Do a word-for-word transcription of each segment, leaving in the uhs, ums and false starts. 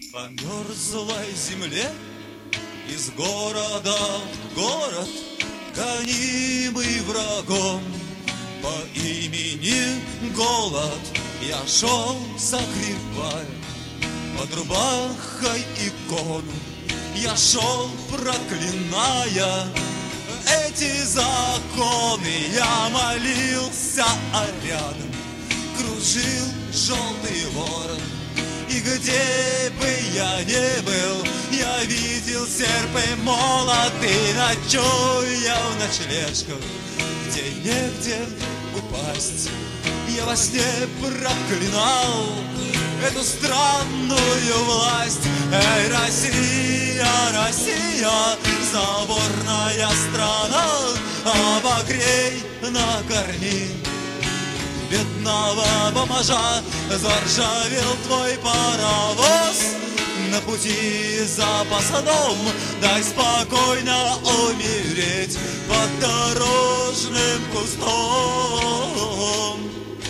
По мерзлой земле из города в город, гонимый врагом по имени голод, я шел, закрепая под рубахой икону. Я шел, проклиная эти законы. Я молился, а рядом кружил желтый ворон. И где бы я ни был, я видел серп и молот. И ночуя в ночлежках, где негде упасть, я во сне проклинал эту странную власть. Эй, Россия, Россия, заборная страна, обогрей, накорми бедного бомжа. Заржавел твой паровоз на пути за посадом. Дай спокойно умереть под дорожным кустом.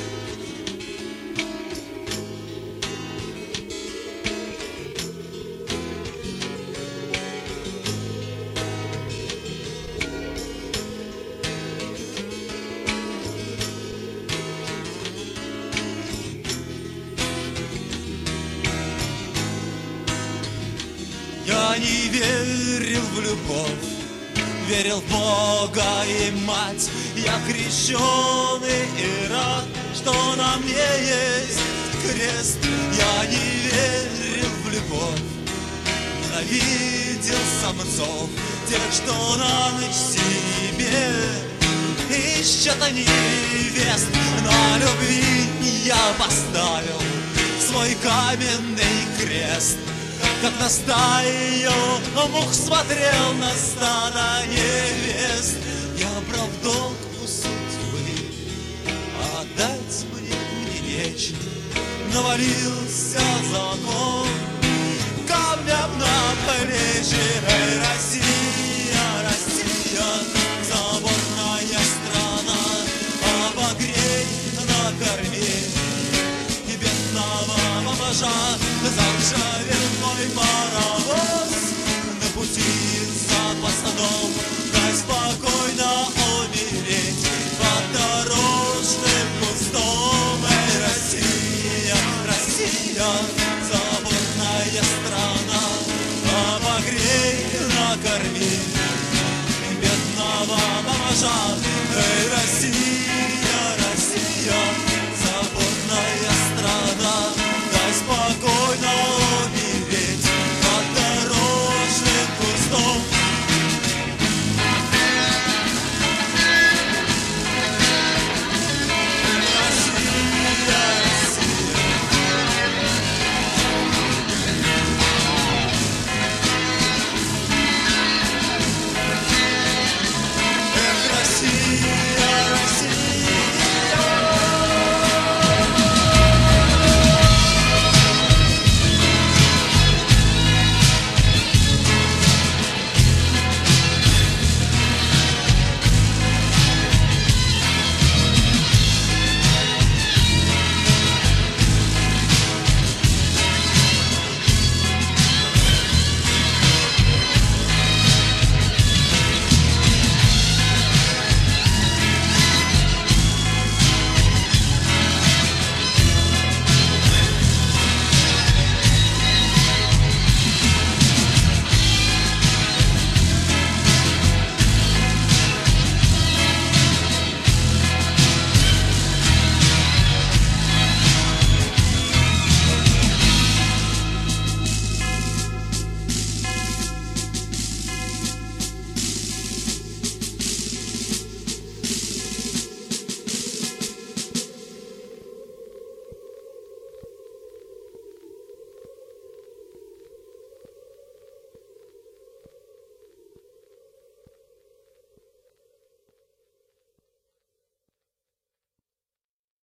Я не верил в любовь, верил в Бога и Мать. Я крещеный и рад, что на мне есть крест. Я не верил в любовь, ненавидел самцов, тех, что на ночь себе ищут они невест. На любви я поставил свой каменный крест, как на стаю мух смотрел на стадо невест. Я брал в долг у судьбы, а отдать мне, мне нечего. Навалился закон камнем на плечи. Эй, Россия, Россия, заборная страна, обогрей, накорми бедного бомжа. Заржавел мой паровоз на пути за посадом. Дай спокойно умереть под дорожным кустом. Эй, Россия, Россия, заборная страна, обогрей, накорми